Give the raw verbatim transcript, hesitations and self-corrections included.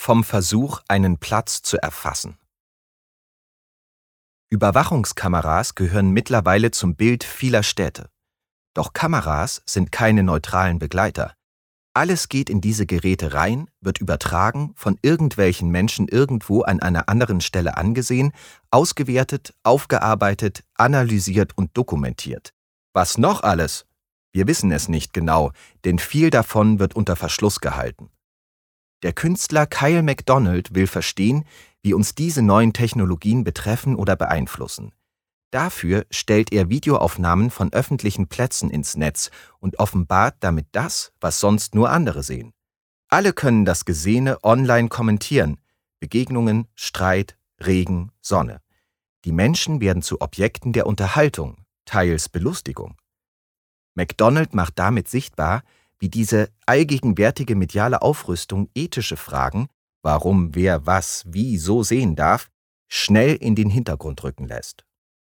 Vom Versuch, einen Platz zu erfassen. Überwachungskameras gehören mittlerweile zum Bild vieler Städte. Doch Kameras sind keine neutralen Begleiter. Alles geht in diese Geräte rein, wird übertragen, von irgendwelchen Menschen irgendwo an einer anderen Stelle angesehen, ausgewertet, aufgearbeitet, analysiert und dokumentiert. Was noch alles? Wir wissen es nicht genau, denn viel davon wird unter Verschluss gehalten. Der Künstler Kyle MacDonald will verstehen, wie uns diese neuen Technologien betreffen oder beeinflussen. Dafür stellt er Videoaufnahmen von öffentlichen Plätzen ins Netz und offenbart damit das, was sonst nur andere sehen. Alle können das Gesehene online kommentieren: Begegnungen, Streit, Regen, Sonne. Die Menschen werden zu Objekten der Unterhaltung, teils Belustigung. MacDonald macht damit sichtbar, wie diese allgegenwärtige mediale Aufrüstung ethische Fragen, warum wer was wie so sehen darf, schnell in den Hintergrund rücken lässt.